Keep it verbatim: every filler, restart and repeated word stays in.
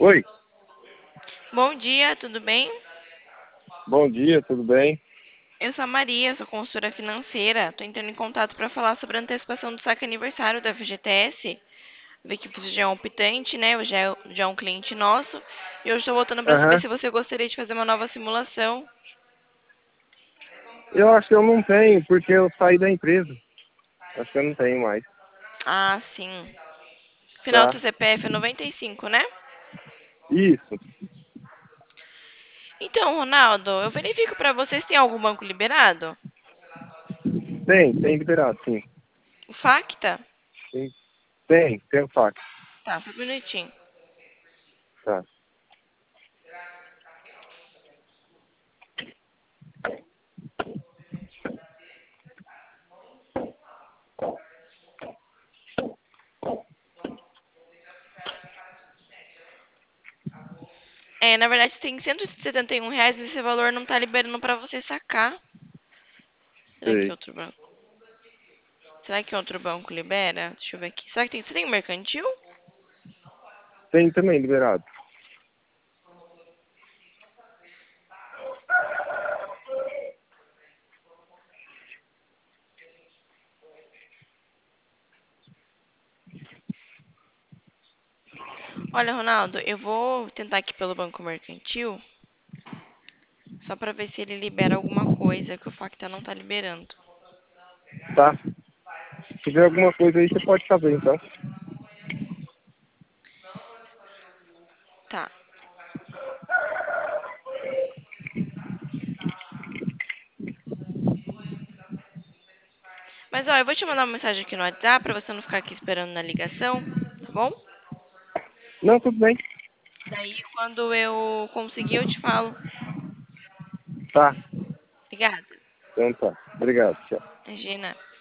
Oi, Bom dia, tudo bem? bom dia, tudo bem? Eu sou a Maria, sou consultora financeira. Estou entrando em contato para falar sobre a antecipação do saque aniversário da F G T S. Ver que você já é um optante, né? Já é, já é um cliente nosso. E eu estou voltando para saber Aham. se você gostaria de fazer uma nova simulação. Eu acho que eu não tenho, porque eu saí da empresa. Acho que eu não tenho mais. Ah, sim. Final do Tá. seu C P F é noventa e cinco, né? Isso. Então, Ronaldo, eu verifico para vocês se tem algum banco liberado? Tem, tem liberado, sim. O Facta? Tem, tem, tem o fax. Tá, só um minutinho. Tá. É, na verdade tem cento e setenta e um reais e esse valor não tá liberando para você sacar. Será que Sei. outro banco? Será que outro banco libera? Deixa eu ver aqui. Será que tem. Você tem mercantil? Tem também liberado. Olha, Ronaldo, eu vou tentar aqui pelo banco mercantil. Só pra ver se ele libera alguma coisa que o Facta não tá liberando. Tá. Se tiver alguma coisa aí, você pode saber, então. Tá. Mas ó, eu vou te mandar uma mensagem aqui no WhatsApp pra você não ficar aqui esperando na ligação, tá bom? Não, tudo bem. Daí quando eu conseguir eu te falo. Tá. Obrigada. Então tá. Obrigado. Tchau. Imagina.